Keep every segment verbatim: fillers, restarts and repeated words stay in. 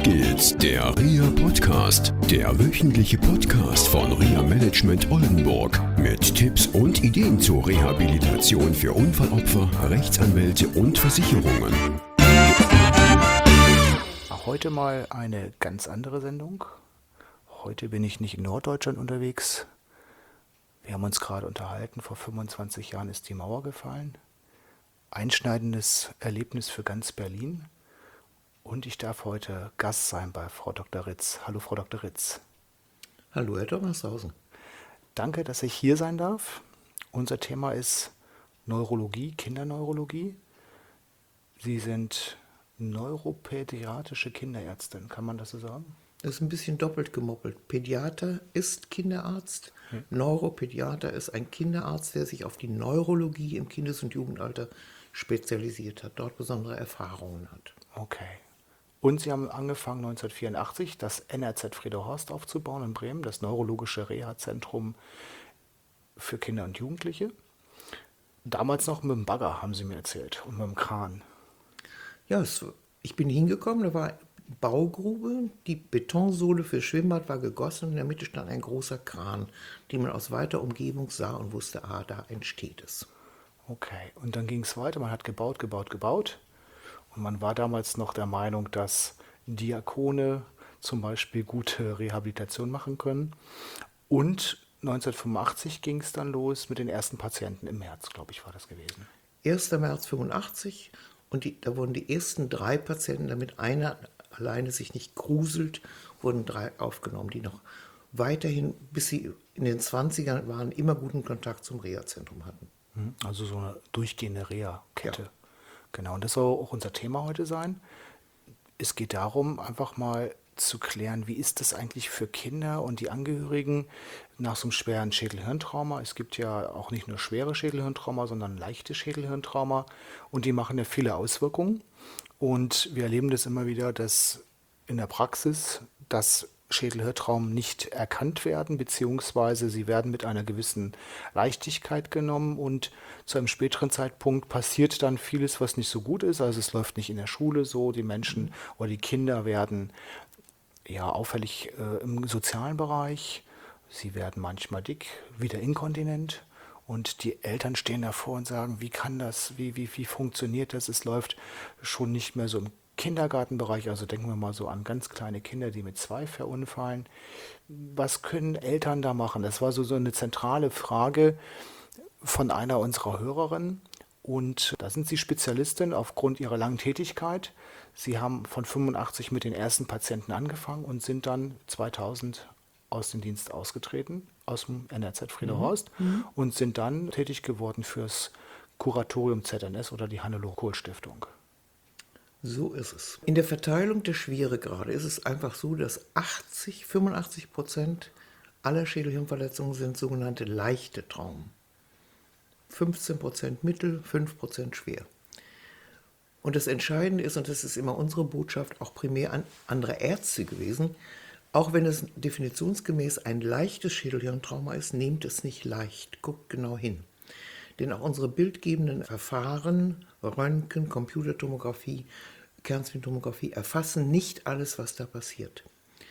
geht's, der R I A Podcast, der wöchentliche Podcast von R I A Management Oldenburg mit Tipps und Ideen zur Rehabilitation für Unfallopfer, Rechtsanwälte und Versicherungen. Heute mal eine ganz andere Sendung. Heute bin ich nicht in Norddeutschland unterwegs. Wir haben uns gerade unterhalten, vor fünfundzwanzig Jahren ist die Mauer gefallen. Einschneidendes Erlebnis für ganz Berlin. Und ich darf heute Gast sein bei Frau Doktor Ritz. Hallo Frau Doktor Ritz. Hallo Herr Thomas-Hausen. Danke, dass ich hier sein darf. Unser Thema ist Neurologie, Kinderneurologie. Sie sind neuropädiatrische Kinderärztin, kann man das so sagen? Das ist ein bisschen doppelt gemoppelt. Pädiater ist Kinderarzt, hm. Neuropädiater ist ein Kinderarzt, der sich auf die Neurologie im Kindes- und Jugendalter spezialisiert hat, dort besondere Erfahrungen hat. Okay. Und Sie haben angefangen neunzehnhundertvierundachtzig das N R Z Friedehorst aufzubauen in Bremen, das neurologische Reha-Zentrum für Kinder und Jugendliche. Damals noch mit dem Bagger, haben Sie mir erzählt, und mit dem Kran. Ja, es, ich bin hingekommen, da war Baugrube, die Betonsohle für Schwimmbad war gegossen und in der Mitte stand ein großer Kran, den man aus weiter Umgebung sah und wusste, ah, da entsteht es. Okay, und dann ging es weiter, man hat gebaut, gebaut, gebaut. Und man war damals noch der Meinung, dass Diakone zum Beispiel gute Rehabilitation machen können. Und neunzehnhundertfünfundachtzig ging es dann los mit den ersten Patienten im März, glaube ich, war das gewesen. erster März fünfundachtzig und die, da wurden die ersten drei Patienten, damit einer alleine sich nicht gruselt, wurden drei aufgenommen, die noch weiterhin, bis sie in den zwanzigern waren, immer guten Kontakt zum Reha-Zentrum hatten. Also so eine durchgehende Reha-Kette. Ja. Genau, und das soll auch unser Thema heute sein. Es geht darum, einfach mal zu klären, wie ist das eigentlich für Kinder und die Angehörigen nach so einem schweren Schädelhirntrauma. Es gibt ja auch nicht nur schwere Schädelhirntrauma, sondern leichte Schädelhirntrauma und die machen ja viele Auswirkungen. Und wir erleben das immer wieder, dass in der Praxis das Schädelhirntraum nicht erkannt werden, beziehungsweise sie werden mit einer gewissen Leichtigkeit genommen und zu einem späteren Zeitpunkt passiert dann vieles, was nicht so gut ist. Also es läuft nicht in der Schule so, die Menschen oder die Kinder werden ja auffällig äh, im sozialen Bereich, sie werden manchmal dick, wieder inkontinent und die Eltern stehen davor und sagen, wie kann das, wie, wie, wie funktioniert das? Es läuft schon nicht mehr so im Kindergartenbereich, also denken wir mal so an ganz kleine Kinder, die mit zwei verunfallen. Was können Eltern da machen? Das war so, so eine zentrale Frage von einer unserer Hörerinnen. Und da sind Sie Spezialistin aufgrund Ihrer langen Tätigkeit. Sie haben von fünfundachtzig mit den ersten Patienten angefangen und sind dann zweitausend aus dem Dienst ausgetreten, aus dem N R Z Friedehorst, mhm. und sind dann tätig geworden fürs Kuratorium Z N S oder die Hannelore-Kohl-Stiftung. So ist es. In der Verteilung der Schweregrade ist es einfach so, dass achtzig, fünfundachtzig Prozent aller Schädelhirnverletzungen sind sogenannte leichte Traumen. fünfzehn Prozent mittel, fünf Prozent schwer. Und das Entscheidende ist, und das ist immer unsere Botschaft, auch primär an andere Ärzte gewesen, auch wenn es definitionsgemäß ein leichtes Schädelhirntrauma ist, nehmt es nicht leicht, guckt genau hin. Denn auch unsere bildgebenden Verfahren, Röntgen, Computertomographie, Kernspintomographie, erfassen nicht alles, was da passiert.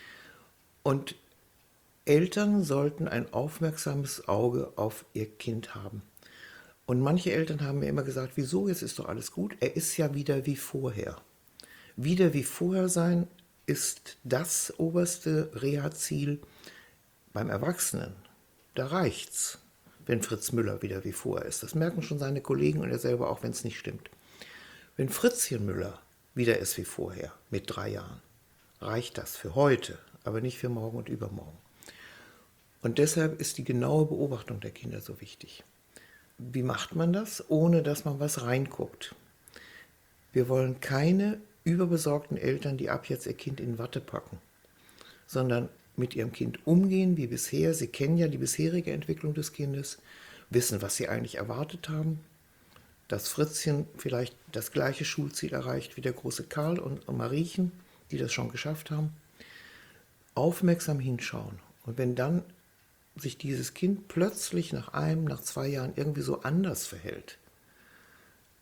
Und Eltern sollten ein aufmerksames Auge auf ihr Kind haben. Und manche Eltern haben mir immer gesagt, wieso, jetzt ist doch alles gut, er ist ja wieder wie vorher. Wieder wie vorher sein ist das oberste Reha-Ziel beim Erwachsenen. Da reicht's, wenn Fritz Müller wieder wie vorher ist. Das merken schon seine Kollegen und er selber auch, wenn es nicht stimmt. Wenn Fritzchen Müller wieder ist wie vorher, mit drei Jahren, reicht das für heute, aber nicht für morgen und übermorgen. Und deshalb ist die genaue Beobachtung der Kinder so wichtig. Wie macht man das, ohne dass man was reinguckt? Wir wollen keine überbesorgten Eltern, die ab jetzt ihr Kind in Watte packen, sondern mit ihrem Kind umgehen wie bisher. Sie kennen ja die bisherige Entwicklung des Kindes, wissen, was sie eigentlich erwartet haben, dass Fritzchen vielleicht das gleiche Schulziel erreicht wie der große Karl und Mariechen, die das schon geschafft haben. Aufmerksam hinschauen. Und wenn dann sich dieses Kind plötzlich nach einem, nach zwei Jahren irgendwie so anders verhält,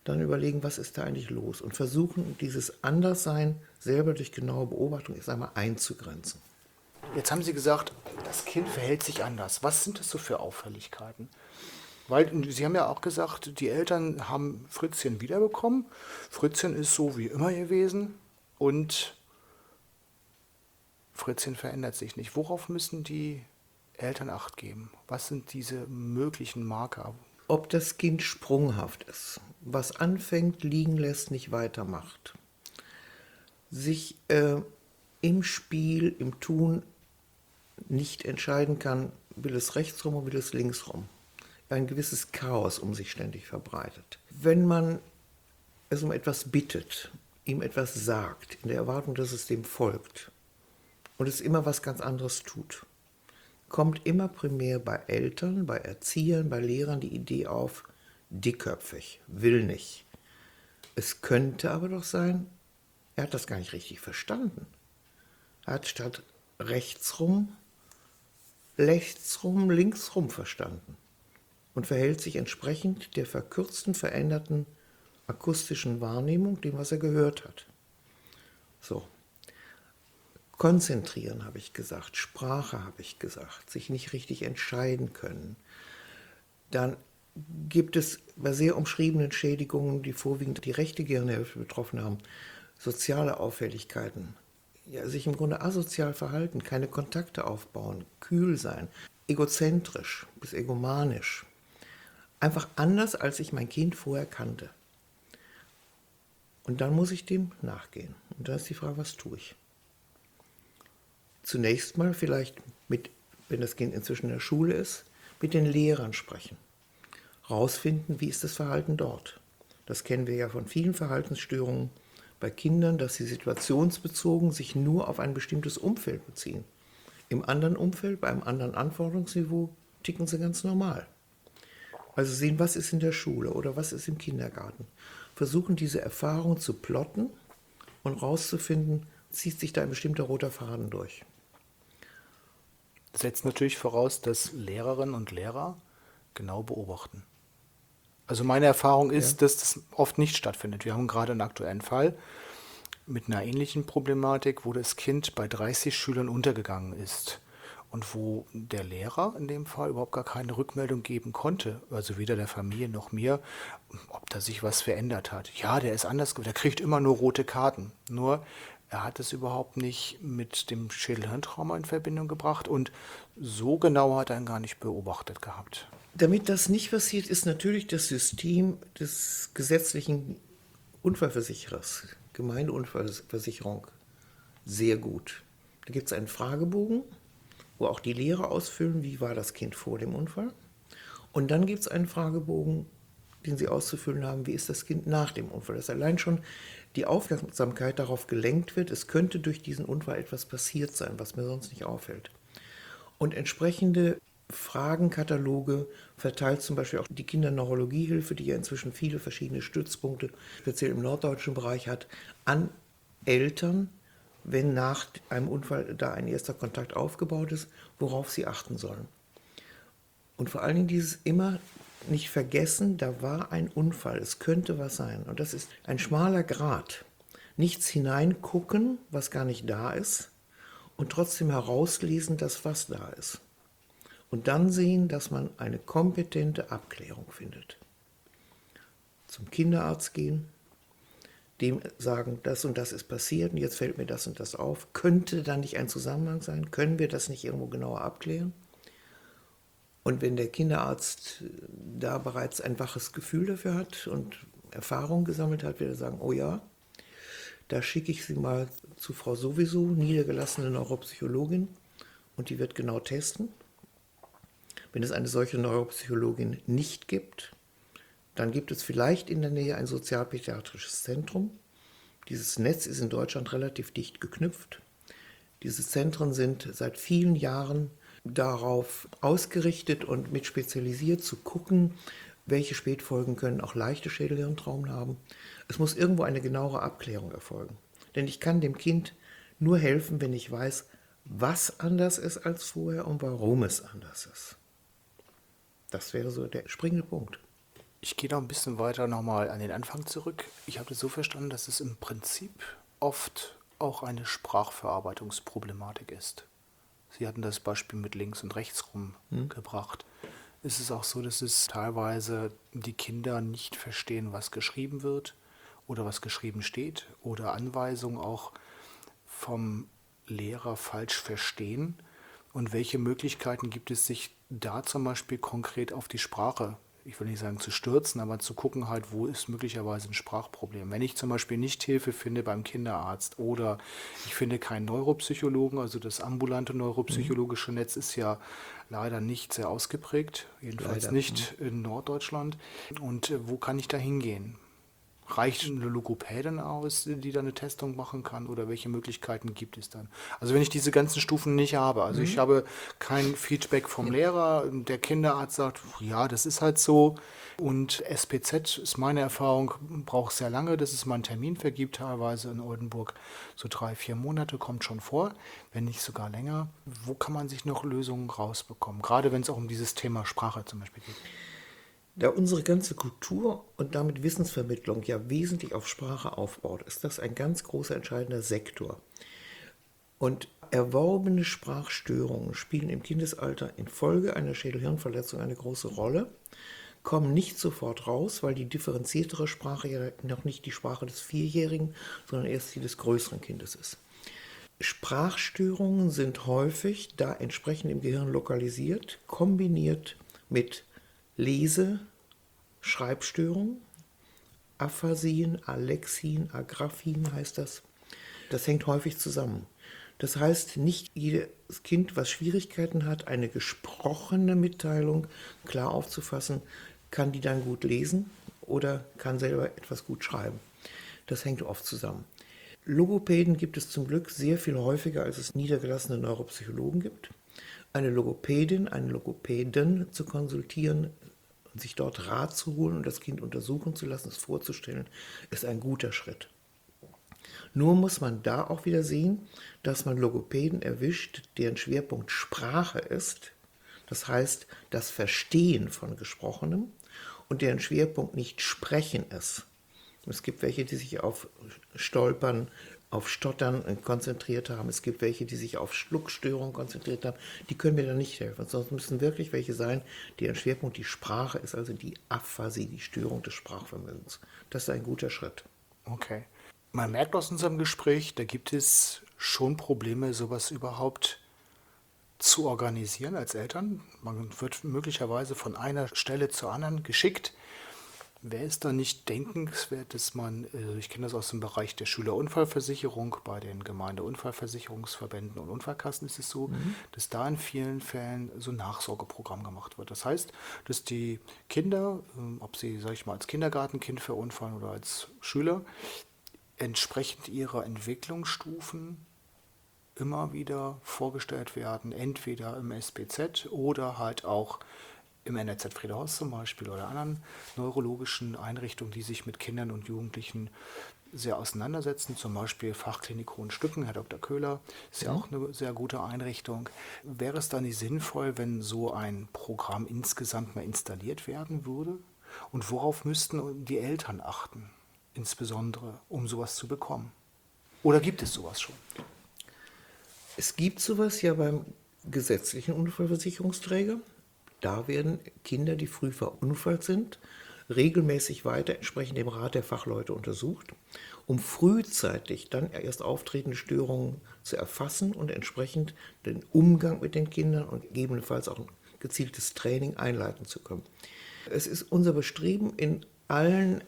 dann überlegen, was ist da eigentlich los und versuchen, dieses Anderssein selber durch genaue Beobachtung erst einmal einzugrenzen. Jetzt haben Sie gesagt, das Kind verhält sich anders. Was sind das so für Auffälligkeiten? Weil Sie haben ja auch gesagt, die Eltern haben Fritzchen wiederbekommen. Fritzchen ist so wie immer gewesen und Fritzchen verändert sich nicht. Worauf müssen die Eltern Acht geben? Was sind diese möglichen Marker? Ob das Kind sprunghaft ist, was anfängt, liegen lässt, nicht weitermacht, sich äh, im Spiel, im Tun nicht entscheiden kann, will es rechts rum oder will es links rum. Ein gewisses Chaos um sich ständig verbreitet. Wenn man es um etwas bittet, ihm etwas sagt, in der Erwartung, dass es dem folgt und es immer was ganz anderes tut, kommt immer primär bei Eltern, bei Erziehern, bei Lehrern die Idee auf, dickköpfig, will nicht. Es könnte aber doch sein, er hat das gar nicht richtig verstanden. Er hat statt rechtsrum, rechtsrum, linksrum verstanden und verhält sich entsprechend der verkürzten, veränderten akustischen Wahrnehmung, dem, was er gehört hat. So. Konzentrieren, habe ich gesagt, Sprache, habe ich gesagt, sich nicht richtig entscheiden können. Dann gibt es bei sehr umschriebenen Schädigungen, die vorwiegend die rechte Gehirnhälfte betroffen haben, soziale Auffälligkeiten. Ja, sich im Grunde asozial verhalten, keine Kontakte aufbauen, kühl sein, egozentrisch bis egomanisch. Einfach anders, als ich mein Kind vorher kannte. Und dann muss ich dem nachgehen. Und da ist die Frage, was tue ich? Zunächst mal vielleicht, mit, wenn das Kind inzwischen in der Schule ist, mit den Lehrern sprechen. Rausfinden, wie ist das Verhalten dort. Das kennen wir ja von vielen Verhaltensstörungen bei Kindern, dass sie situationsbezogen sich nur auf ein bestimmtes Umfeld beziehen. Im anderen Umfeld, bei einem anderen Anforderungsniveau, ticken sie ganz normal. Also sehen, was ist in der Schule oder was ist im Kindergarten. Versuchen, diese Erfahrung zu plotten und rauszufinden, zieht sich da ein bestimmter roter Faden durch. Das setzt natürlich voraus, dass Lehrerinnen und Lehrer genau beobachten. Also meine Erfahrung ist, ja, dass das oft nicht stattfindet. Wir haben gerade einen aktuellen Fall mit einer ähnlichen Problematik, wo das Kind bei dreißig Schülern untergegangen ist und wo der Lehrer in dem Fall überhaupt gar keine Rückmeldung geben konnte, also weder der Familie noch mir, ob da sich was verändert hat. Ja, der ist anders, der kriegt immer nur rote Karten. Nur er hat es überhaupt nicht mit dem Schädelhirntrauma in Verbindung gebracht und so genau hat er ihn gar nicht beobachtet gehabt. Damit das nicht passiert, ist natürlich das System des gesetzlichen Unfallversicherers, Gemeindeunfallversicherung, sehr gut. Da gibt es einen Fragebogen, wo auch die Lehrer ausfüllen, wie war das Kind vor dem Unfall. Und dann gibt es einen Fragebogen, den sie auszufüllen haben, wie ist das Kind nach dem Unfall. Dass allein schon die Aufmerksamkeit darauf gelenkt wird, es könnte durch diesen Unfall etwas passiert sein, was mir sonst nicht auffällt. Und entsprechende Fragenkataloge verteilt zum Beispiel auch die Kinderneurologiehilfe, die ja inzwischen viele verschiedene Stützpunkte, speziell im norddeutschen Bereich hat, an Eltern, wenn nach einem Unfall da ein erster Kontakt aufgebaut ist, worauf sie achten sollen. Und vor allen Dingen dieses immer nicht vergessen, da war ein Unfall, es könnte was sein. Und das ist ein schmaler Grat. Nichts hineingucken, was gar nicht da ist, und trotzdem herauslesen, dass was da ist. Und dann sehen, dass man eine kompetente Abklärung findet. Zum Kinderarzt gehen, dem sagen, das und das ist passiert und jetzt fällt mir das und das auf. Könnte da nicht ein Zusammenhang sein? Können wir das nicht irgendwo genauer abklären? Und wenn der Kinderarzt da bereits ein waches Gefühl dafür hat und Erfahrung gesammelt hat, wird er sagen, oh ja, da schicke ich Sie mal zu Frau sowieso, niedergelassene Neuropsychologin, und die wird genau testen. Wenn es eine solche Neuropsychologin nicht gibt, dann gibt es vielleicht in der Nähe ein sozialpädiatrisches Zentrum. Dieses Netz ist in Deutschland relativ dicht geknüpft. Diese Zentren sind seit vielen Jahren darauf ausgerichtet und mit spezialisiert zu gucken, welche Spätfolgen können auch leichte Schädelhirntraumen haben. Es muss irgendwo eine genauere Abklärung erfolgen. Denn ich kann dem Kind nur helfen, wenn ich weiß, was anders ist als vorher und warum es anders ist. Das wäre so der springende Punkt. Ich gehe noch ein bisschen weiter nochmal an den Anfang zurück. Ich habe das so verstanden, dass es im Prinzip oft auch eine Sprachverarbeitungsproblematik ist. Sie hatten das Beispiel mit links und rechts rumgebracht. Ist es auch so, dass es teilweise die Kinder nicht verstehen, was geschrieben wird oder was geschrieben steht oder Anweisungen auch vom Lehrer falsch verstehen? Und welche Möglichkeiten gibt es, sich da zum Beispiel konkret auf die Sprache, ich will nicht sagen zu stürzen, aber zu gucken halt, wo ist möglicherweise ein Sprachproblem. Wenn ich zum Beispiel nicht Hilfe finde beim Kinderarzt oder ich finde keinen Neuropsychologen, also das ambulante neuropsychologische Netz ist ja leider nicht sehr ausgeprägt, jedenfalls Leider. nicht in Norddeutschland. Und äh, wo kann ich da hingehen? Reicht eine Logopädin aus, die da eine Testung machen kann oder welche Möglichkeiten gibt es dann? Also wenn ich diese ganzen Stufen nicht habe, also ich habe kein Feedback vom Lehrer, der Kinderarzt sagt, ja, das ist halt so und S P Z ist meine Erfahrung, braucht sehr lange, dass es mal einen Termin vergibt, teilweise in Oldenburg so drei, vier Monate kommt schon vor, wenn nicht sogar länger. Wo kann man sich noch Lösungen rausbekommen, gerade wenn es auch um dieses Thema Sprache zum Beispiel geht? Da unsere ganze Kultur und damit Wissensvermittlung ja wesentlich auf Sprache aufbaut, ist das ein ganz großer entscheidender Sektor. Und erworbene Sprachstörungen spielen im Kindesalter infolge einer Schädel-Hirn-Verletzung eine große Rolle, kommen nicht sofort raus, weil die differenziertere Sprache ja noch nicht die Sprache des Vierjährigen, sondern erst die des größeren Kindes ist. Sprachstörungen sind häufig da entsprechend im Gehirn lokalisiert, kombiniert mit Lese-, Schreibstörungen, Aphasien, Alexien, Agraphien heißt das. Das hängt häufig zusammen. Das heißt, nicht jedes Kind, was Schwierigkeiten hat, eine gesprochene Mitteilung klar aufzufassen, kann die dann gut lesen oder kann selber etwas gut schreiben. Das hängt oft zusammen. Logopäden gibt es zum Glück sehr viel häufiger, als es niedergelassene Neuropsychologen gibt. Eine Logopädin, einen Logopäden zu konsultieren und sich dort Rat zu holen und das Kind untersuchen zu lassen, es vorzustellen, ist ein guter Schritt. Nur muss man da auch wieder sehen, dass man Logopäden erwischt, deren Schwerpunkt Sprache ist, das heißt das Verstehen von Gesprochenem, und deren Schwerpunkt nicht Sprechen ist. Es gibt welche, die sich auf Stolpern, auf Stottern konzentriert haben. Es gibt welche, die sich auf Schluckstörungen konzentriert haben. Die können mir dann nicht helfen. Sonst müssen wirklich welche sein, deren Schwerpunkt die Sprache ist, also die Aphasie, die Störung des Sprachvermögens. Das ist ein guter Schritt. Okay. Man merkt aus unserem Gespräch, da gibt es schon Probleme, sowas überhaupt zu organisieren als Eltern. Man wird möglicherweise von einer Stelle zur anderen geschickt. Wäre es da nicht denkenswert, dass man, ich kenne das aus dem Bereich der Schülerunfallversicherung, bei den Gemeindeunfallversicherungsverbänden und Unfallkassen ist es so, mhm. dass da in vielen Fällen so ein Nachsorgeprogramm gemacht wird. Das heißt, dass die Kinder, ob sie, sag ich mal, als Kindergartenkind verunfallen oder als Schüler, entsprechend ihrer Entwicklungsstufen immer wieder vorgestellt werden, entweder im S P Z oder halt auch im N R Z Friedehorst zum Beispiel oder anderen neurologischen Einrichtungen, die sich mit Kindern und Jugendlichen sehr auseinandersetzen, zum Beispiel Fachklinik Hohenstücken, Herr Doktor Köhler, ist ja, ja auch eine sehr gute Einrichtung. Wäre es dann nicht sinnvoll, wenn so ein Programm insgesamt mal installiert werden würde? Und worauf müssten die Eltern achten, insbesondere, um sowas zu bekommen? Oder gibt es sowas schon? Es gibt sowas ja beim gesetzlichen Unfallversicherungsträger. Da werden Kinder, die früh verunfallt sind, regelmäßig weiter entsprechend dem Rat der Fachleute untersucht, um frühzeitig dann erst auftretende Störungen zu erfassen und entsprechend den Umgang mit den Kindern und gegebenenfalls auch ein gezieltes Training einleiten zu können. Es ist unser Bestreben in allen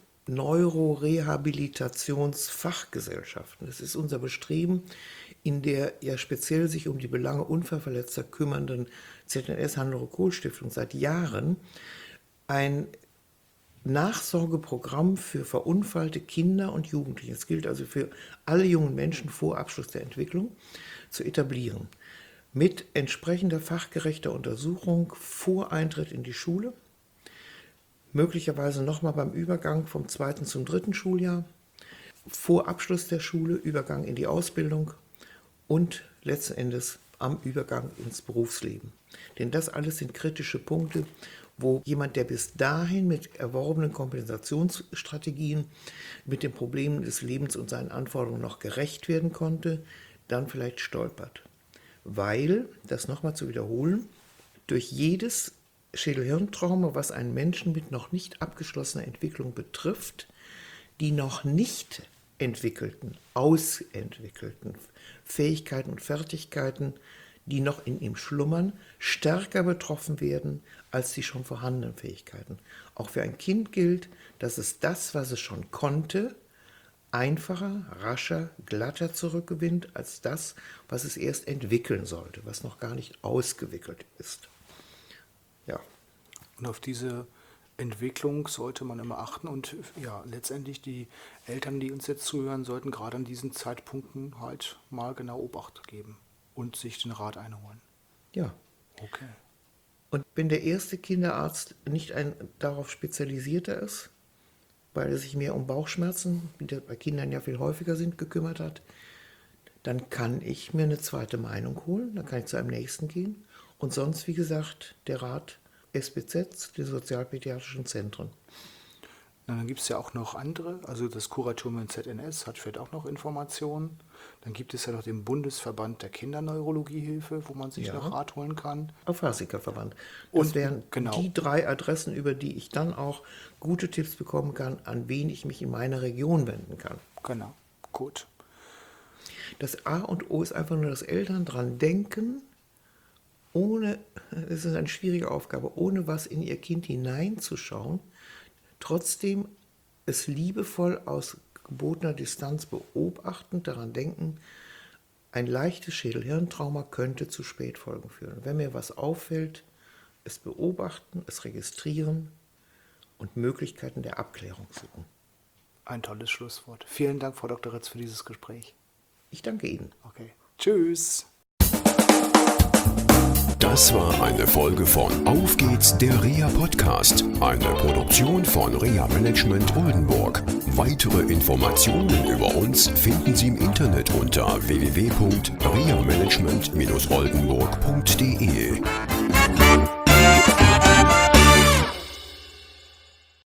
Neurorehabilitationsfachgesellschaften. Es ist unser Bestreben in der ja speziell sich um die Belange Unfallverletzter kümmernden Z N S-Hannelore-Kohl-Stiftung seit Jahren ein Nachsorgeprogramm für verunfallte Kinder und Jugendliche, es gilt also für alle jungen Menschen vor Abschluss der Entwicklung, zu etablieren. Mit entsprechender fachgerechter Untersuchung vor Eintritt in die Schule, möglicherweise nochmal beim Übergang vom zweiten zum dritten Schuljahr, vor Abschluss der Schule, Übergang in die Ausbildung und letzten Endes am Übergang ins Berufsleben. Denn das alles sind kritische Punkte, wo jemand, der bis dahin mit erworbenen Kompensationsstrategien mit den Problemen des Lebens und seinen Anforderungen noch gerecht werden konnte, dann vielleicht stolpert. Weil, das nochmal zu wiederholen, durch jedes Schädel-Hirntrauma, was einen Menschen mit noch nicht abgeschlossener Entwicklung betrifft, die noch nicht entwickelten, ausentwickelten Fähigkeiten und Fertigkeiten, die noch in ihm schlummern, stärker betroffen werden als die schon vorhandenen Fähigkeiten. Auch für ein Kind gilt, dass es das, was es schon konnte, einfacher, rascher, glatter zurückgewinnt als das, was es erst entwickeln sollte, was noch gar nicht ausgewickelt ist. Ja. Und auf diese Entwicklung sollte man immer achten und ja, letztendlich die Eltern, die uns jetzt zuhören, sollten gerade an diesen Zeitpunkten halt mal genau Obacht geben und sich den Rat einholen. Ja. Okay. Und wenn der erste Kinderarzt nicht ein darauf spezialisierter ist, weil er sich mehr um Bauchschmerzen, die bei Kindern ja viel häufiger sind, gekümmert hat, dann kann ich mir eine zweite Meinung holen, dann kann ich zu einem nächsten gehen. Und sonst, wie gesagt, der Rat S B Z, die sozialpädiatrischen Zentren. Na, dann gibt es ja auch noch andere, also das Kuratorium in Z N S hat vielleicht auch noch Informationen. Dann gibt es ja noch den Bundesverband der Kinderneurologiehilfe, wo man sich Ja. noch Rat holen kann. Auphasikerverband. Das Und- wären genau. die drei Adressen, über die ich dann auch gute Tipps bekommen kann, an wen ich mich in meiner Region wenden kann. Genau, gut. Das A und O ist einfach nur, dass Eltern dran denken, ohne, es ist eine schwierige Aufgabe, ohne was in ihr Kind hineinzuschauen, trotzdem es liebevoll aus gebotener Distanz beobachtend daran denken, ein leichtes Schädel-Hirntrauma könnte zu Spätfolgen führen. Wenn mir was auffällt, es beobachten, es registrieren und Möglichkeiten der Abklärung suchen. Ein tolles Schlusswort. Vielen Dank, Frau Doktor Ritz, für dieses Gespräch. Ich danke Ihnen. Okay. Tschüss. Das war eine Folge von Auf geht's, der Reha Podcast, eine Produktion von Reha Management Oldenburg. Weitere Informationen über uns finden Sie im Internet unter w w w punkt reha management dash oldenburg punkt d e.